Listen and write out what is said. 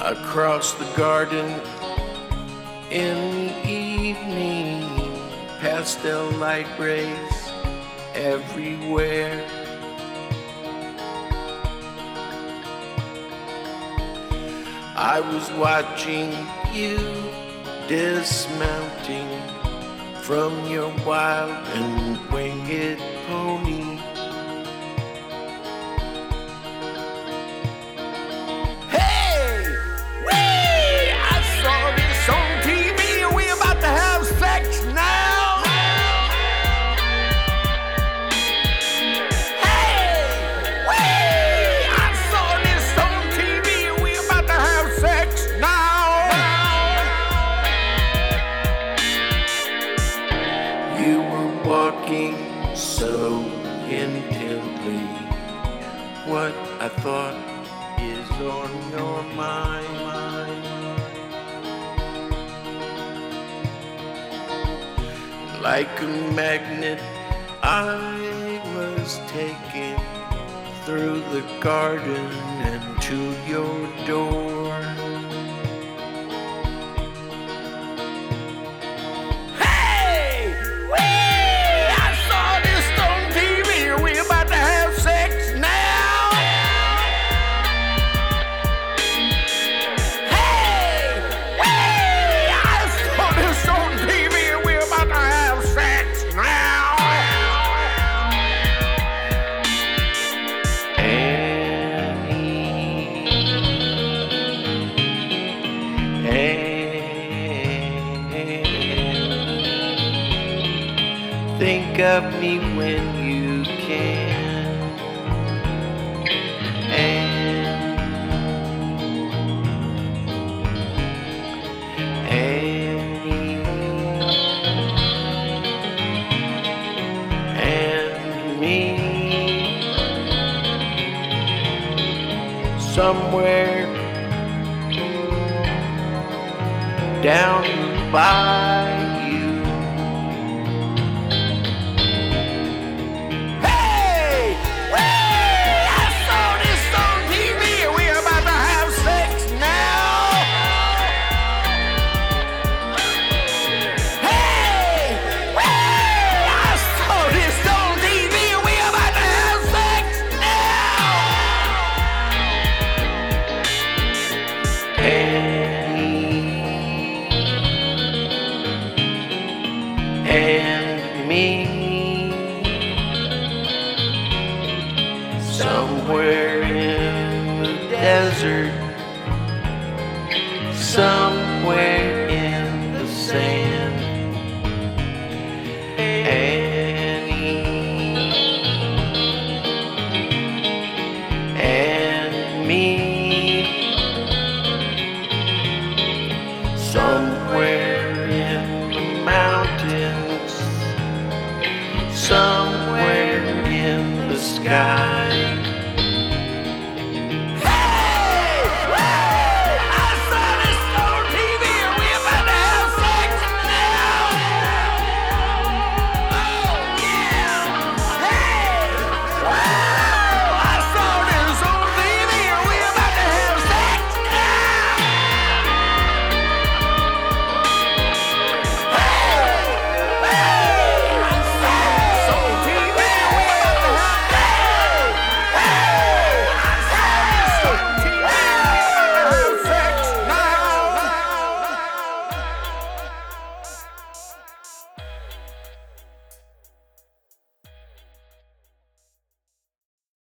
across the garden in the evening, pastel light rays everywhere. I was watching you dismounting from your wild and winged pony. Hey! Whee! I saw this on TV. Are we about to have sex now? Hey! Whee! I saw this on TV. Are we about to have sex now? You were walking so intently. What I thought is on your mind. Like a magnet, I was taken through the garden and to your door. Hey! Whee! I saw this on TV. Are we about to have sex now? Hey! Whee! I saw this on TV. Are we about to have sex now? Think of me when you can. And me somewhere down by you. Hey! Whee! I saw this on TV. Are we about to have sex now? Hey! Whee! I saw this on TV. Are we about to have sex now? And me somewhere in the desert, some